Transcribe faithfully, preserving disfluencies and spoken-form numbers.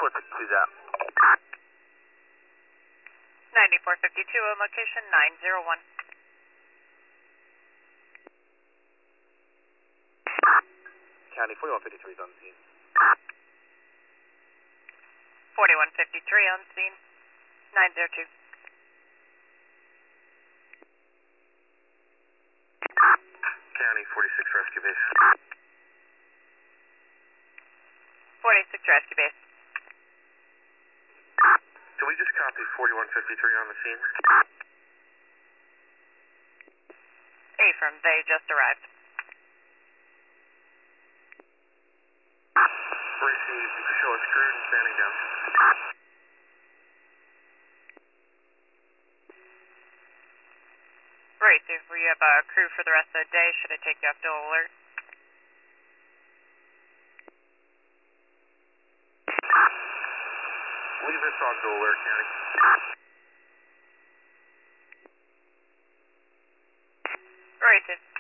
ninety-four fifty-two's out. ninety-four fifty-two on location nine zero one. County forty-one fifty-three is on the scene. forty-one fifty-three on scene nine zero two. County forty-six rescue base. forty-six rescue base. Can we just copy forty-one fifty-three on the scene? Affirm, they just arrived. Received, show us screwed and standing down. Receive, we have a crew for the rest of the day. Should I take you off dual alert? Leave us on dual alert, County. Receive.